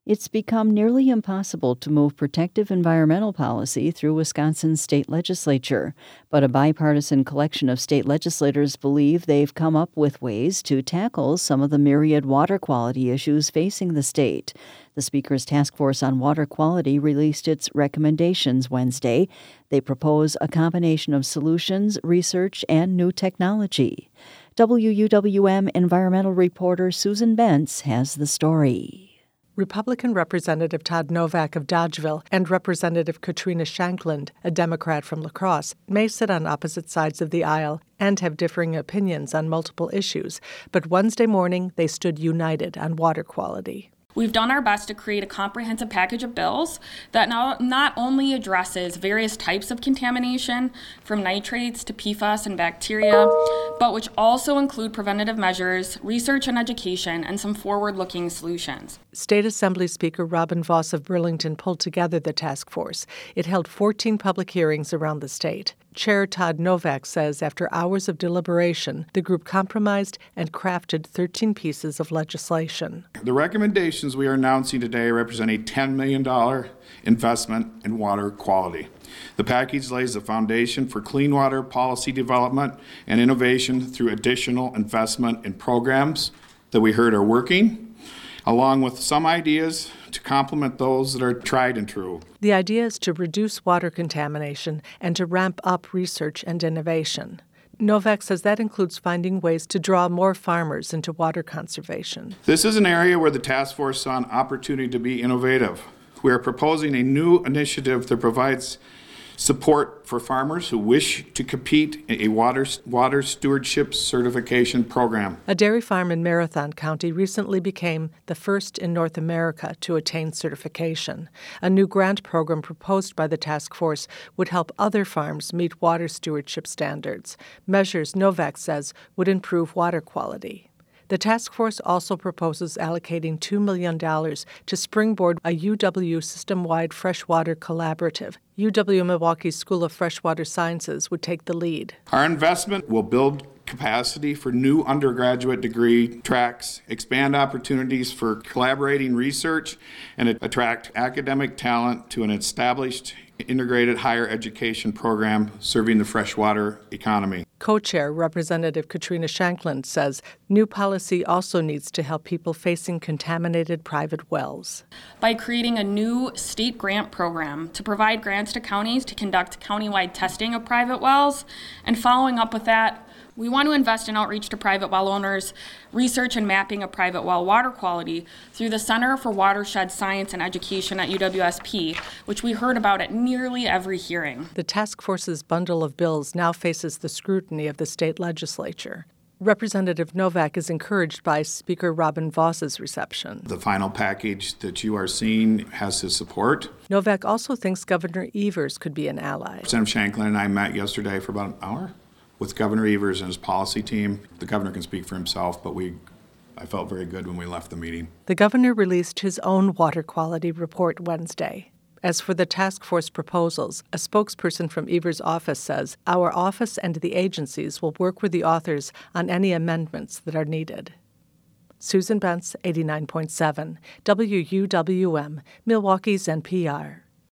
It's become nearly impossible to move protective environmental policy through Wisconsin's state legislature, but a bipartisan collection of state legislators believe they've come up with ways to tackle some of the myriad water quality issues facing the state. The Speaker's Task Force on Water Quality released its recommendations Wednesday. They propose a combination of solutions, research, and new technology. WUWM environmental reporter Susan Bentz has the story. Republican Representative Todd Novak of Dodgeville and Representative Katrina Shankland, a Democrat from La Crosse, may sit on opposite sides of the aisle and have differing opinions on multiple issues, but Wednesday morning they stood united on water quality. We've done our best to create a comprehensive package of bills that not only addresses various types of contamination, from nitrates to PFAS and bacteria, but which also include preventative measures, research and education, and some forward-looking solutions. State Assembly Speaker Robin Vos of Burlington pulled together the task force. It held 14 public hearings around the state. Chair Todd Novak says after hours of deliberation, the group compromised and crafted 13 pieces of legislation. The recommendations we are announcing today represent a $10 million investment in water quality. The package lays the foundation for clean water policy development and innovation through additional investment in programs that we heard are working, along with some ideas to complement those that are tried and true. The idea is to reduce water contamination and to ramp up research and innovation. Novak says that includes finding ways to draw more farmers into water conservation. This is an area where the task force saw an opportunity to be innovative. We are proposing a new initiative that provides support for farmers who wish to compete in a water stewardship certification program. A dairy farm in Marathon County recently became the first in North America to attain certification. A new grant program proposed by the task force would help other farms meet water stewardship standards. Measures, Novak says, would improve water quality. The task force also proposes allocating $2 million to springboard a UW system-wide freshwater collaborative. UW-Milwaukee's School of Freshwater Sciences would take the lead. Our investment will build capacity for new undergraduate degree tracks, expand opportunities for collaborating research, and attract academic talent to an established integrated higher education program serving the freshwater economy. Co-chair Representative Katrina Shankland says new policy also needs to help people facing contaminated private wells. By creating a new state grant program to provide grants to counties to conduct countywide testing of private wells, and following up with that, we want to invest in outreach to private well owners, research and mapping of private well water quality through the Center for Watershed Science and Education at UWSP, which we heard about at nearly every hearing. The task force's bundle of bills now faces the scrutiny of the state legislature. Representative Novak is encouraged by Speaker Robin Vos's reception. The final package that you are seeing has his support. Novak also thinks Governor Evers could be an ally. Senator Shanklin and I met yesterday for about an hour with Governor Evers and his policy team. The governor can speak for himself, but I felt very good when we left the meeting. The governor released his own water quality report Wednesday. As for the task force proposals, a spokesperson from Evers' office says, "Our office and the agencies will work with the authors on any amendments that are needed." Susan Bentz, 89.7, WUWM, Milwaukee's NPR.